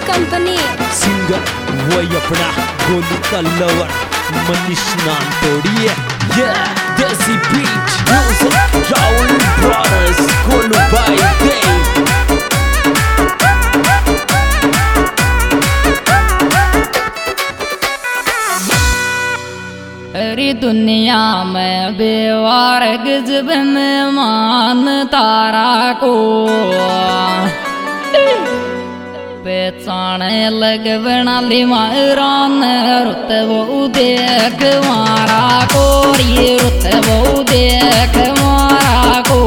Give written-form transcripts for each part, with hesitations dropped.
Company singer वही अपना गोलू का लवर मनीष नाम तोड़िए desi beat music Rahul brothers Golu भाई देव। अरे दुनिया में बेवार गजब में मान तारा को पहचान लग बनाली मारान रुत वो देख मारा को ये रुत वो देख मारा को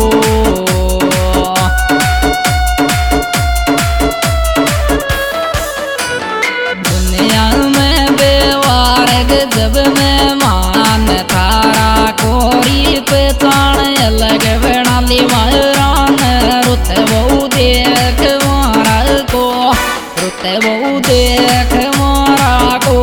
दुनिया में बेवार गजब में मान तारा कोरी पहचान लग बनाली मारान रुत वो देख मारा को रुत वो देख मारा को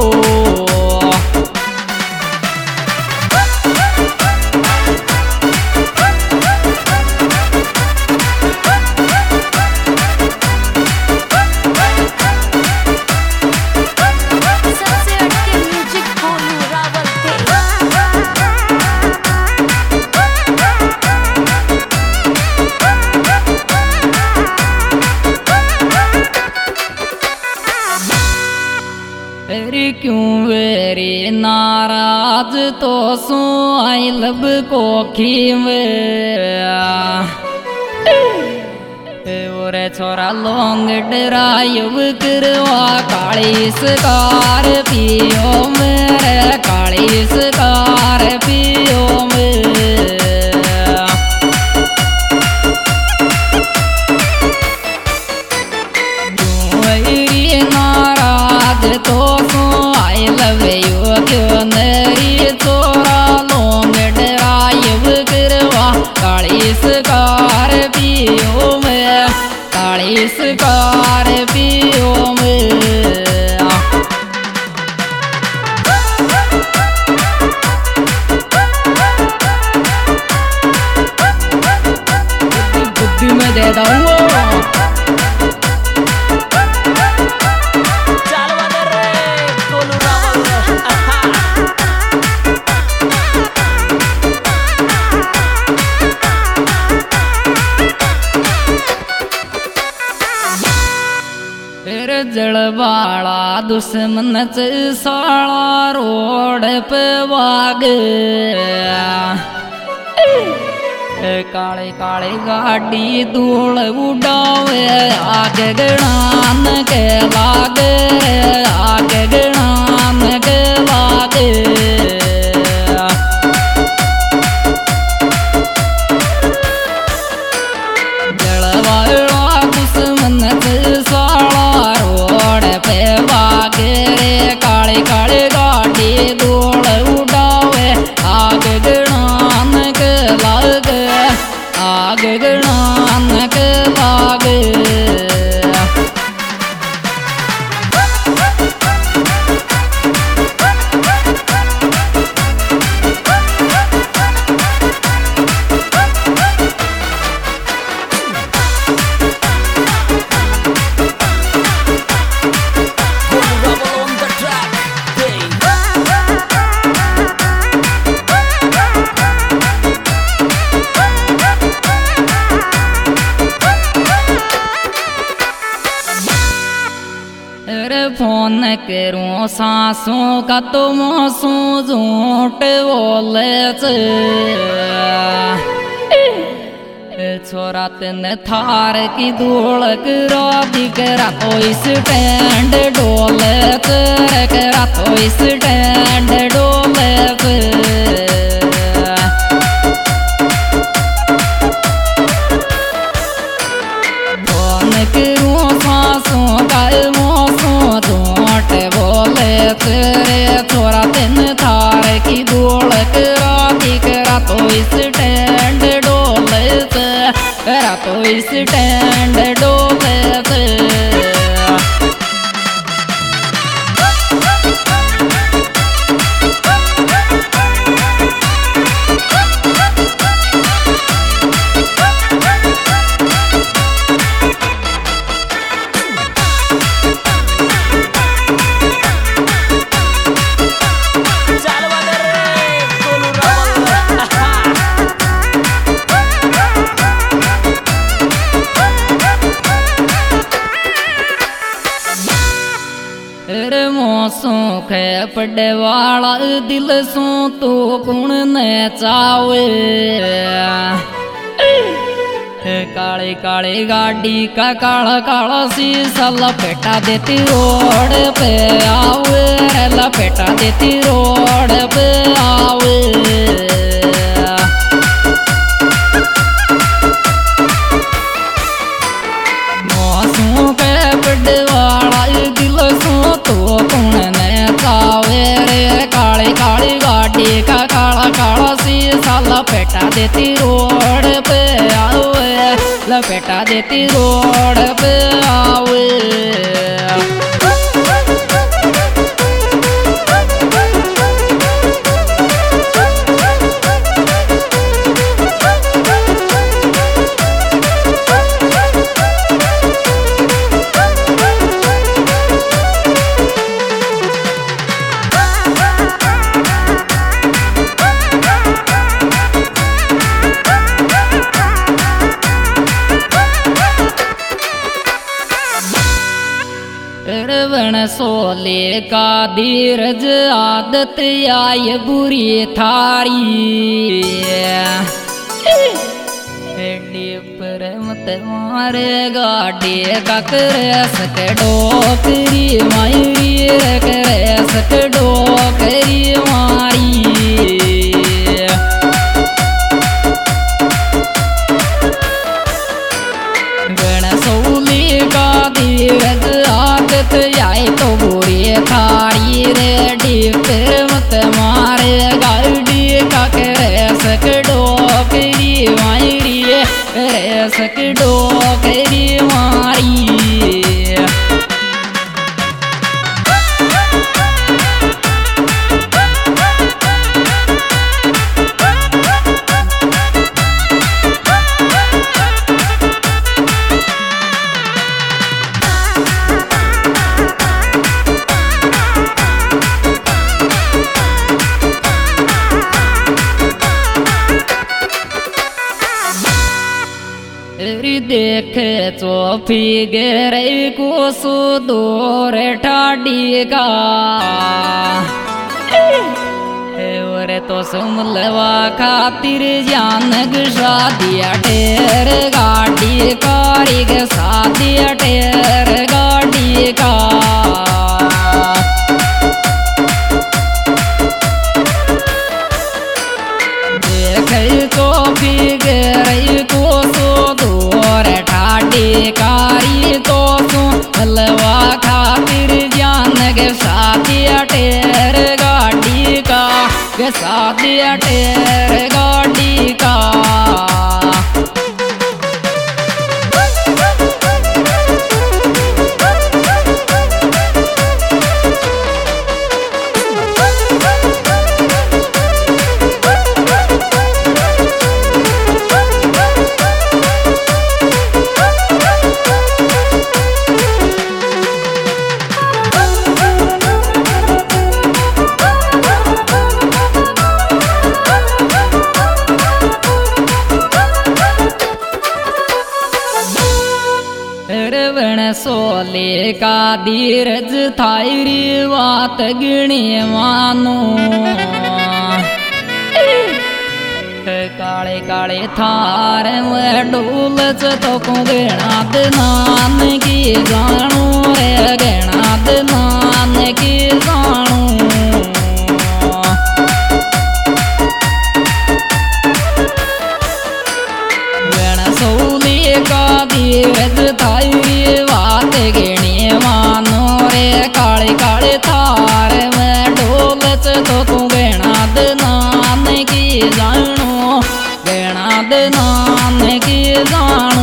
सबसे हटके म्यूजिक गोलू रावल अरे क्यों वेरी नाराज तो सो आई लब को ओरे छोरा लोंग डरायब करवा काली सकार पियो मेरे काली सकार पियो मेरे नाराज तो सो आई लव यू क्यों नरी चोरा लोंग डरायब करवा काली सकार पियो में काली सकार पियो में बुद्धि में दे दूंगा जड़वाड़ा दुश्मन साला रोड पे वाग काली काली गाड़ी धूल उड़ावे आगे गणान के लागे आगे गणान के लागे जड़वाड़ा दुश्मन साला पे वागे काली काली गाड़ी धूल उड़ावे आग गणान के लागे आग गणान के लागे फोन करूं सांसों का तो मौसों झूठ बोले छोरा तेने थार की धूल करा दिखरा तो इस स्टैंड डोले करा तो इस स्टैंड डोले फोन करूं सांसों का झूठ बोले तेरे छोरा तेन थार की धूल करा दिखरा तो इस स्टैंड डोले करा तो इस स्टैंड डोले खे पड़े वाला दिल सो तो कौन न चावे काली काली गाड़ी का काला काला शीशा लपेटा देती रोड पे आवे लपेटा देती रोड पे आवे मौसों के पड़वाड़ा दिल सो तो कौन न चावे रे काली काली गाड़ी का काला काला शीशा लपेटा देती रोड पे आवे लपेटा देती रोड पे आवे सोले का धीरज आदत आय बुरी थारी पर मत मारे गाड़ी का करे सक डोकरी मायरी करे सक डोकरी मारी गणसौली का धीरज आदत आए तो बुरी थारी रेडी फिर मत मारे गाड़ी का करे सक डोकरी मायरी करे सक डोकरी मारी देखे चोफी गेरे को सुदूर ठाडी का और तो सुमलवा खातिर जान शादिया टेर गाड़ी कारी के शादिया टेर गाड़ी का देखे चोफी गेरे को कारी तो तू हलवा खातिर जान के साथी टेर गाड़ी का के साथी टेर गाड़ी का सोले का धीरज थायरी बात गिणी मानो काले काले थार में डोलच तो को गणाद नान की जानू रे गणाद नान की जानू गणसौली का धीरज थायरी बात गिणी मानो रे काले काले थार में डोलच तो तू गणाद नान की जानू गणाद नान की जानू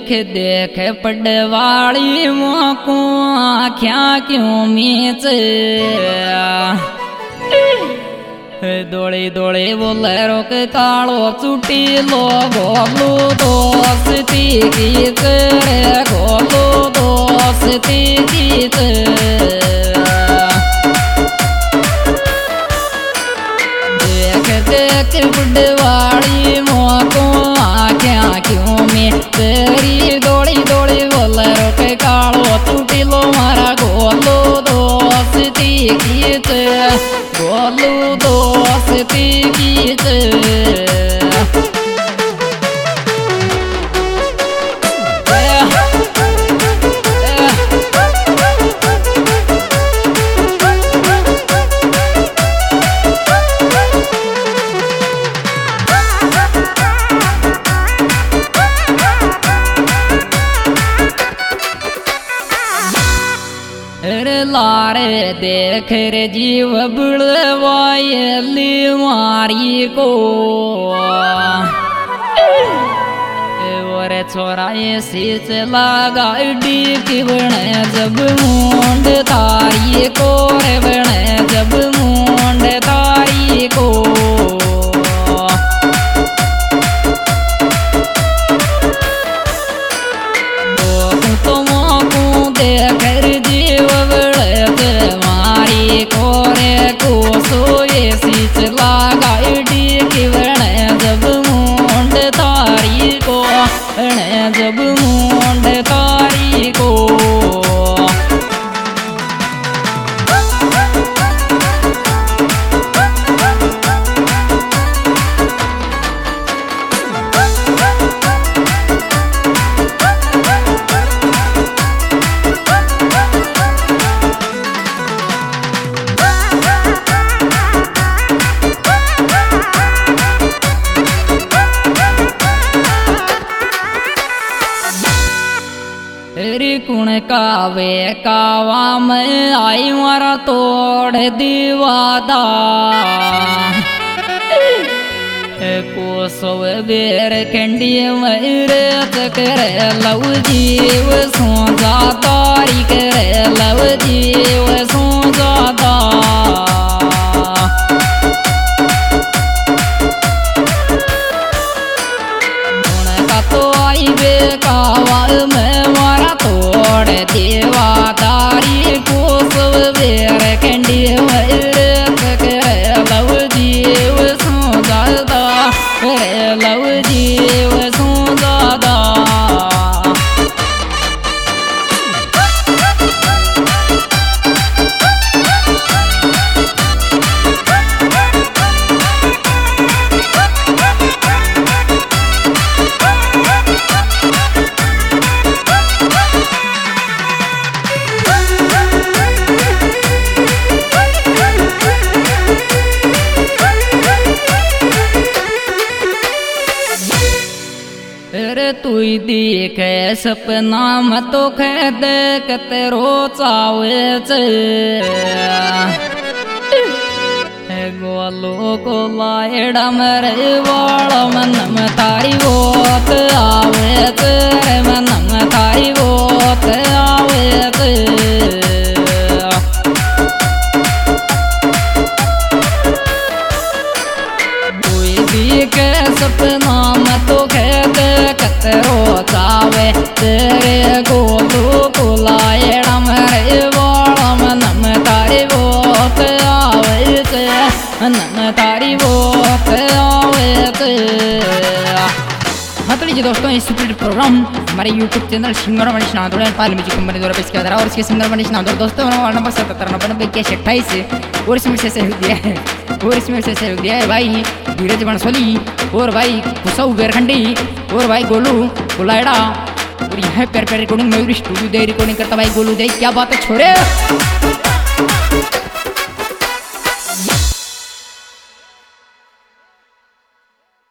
देख पड़वाड़ी मोको आख्या क्यों मीच दोड़े दोड़े बोले रोक कालो चुटी लो गोलू दोस्ती गीत रे गोलू दोस्ती गीत देख देख बुढ़वाड़ी मोको आख्या क्यों में तेरी दोड़ी दोड़ी बोले रोक कालो चुटी लो मारा गोलू दोस्ती गीत गोलू दोस्ती गीत लारे देख रे जीव बुड़वायली मारी को और छोरा ऐसी चला गाड़ी की बने जब मुंड तारी को रे बने जब मुंड तारी को देख जीव कोरे को सोए सीच लागा इडी की बने जब मुंड तारी को बने जब मुंड तारी को कुण कावे कावा में आई मारा तोड़ दीवादा को सव बेर कंडी मेरे चकरे लव जीव सो तारी करे लव जीव सो जाता का तो आई बे कावा में मारा तोड़ देवादारी को सब बेर कंडी मेरे चकरे लव जीव सो जाता करे लव जीव सो जाता तू देखे सपना में तो खे देख तेरो चावे गोलो को लाएड़ा मेरे वाल मन में तारी वोत आवे तेरे मन में तारी वोत आवे के सपना में तो खेद कतरो चावे तेरे गोलू को लाएड़ा मेरे वाल मन में तारी वोत आवे मन तारी वोत आवे हाँ तो लीजिए दोस्तों इस सुपर प्रोग्राम हमारे YouTube चैनल सिंगर मनीष नादौड़ पाल म्यूजिक कंपनी द्वारा पेश किया जा रहा है और इसके सिंगर मनीष नादौड़ दोस्तों नंबर 7799 और इसमें से सहयोग दिया है भाई धीरज बनसोली और भाई कुसौ बेरखंडी और भाई गोलू गुलाइड़ा और यहाँ प्यार प्यार रिकॉर्डिंग मयूरी स्टूडियो दे रिकॉर्डिंग करता भाई गोलू दे। क्या बात है छोरे।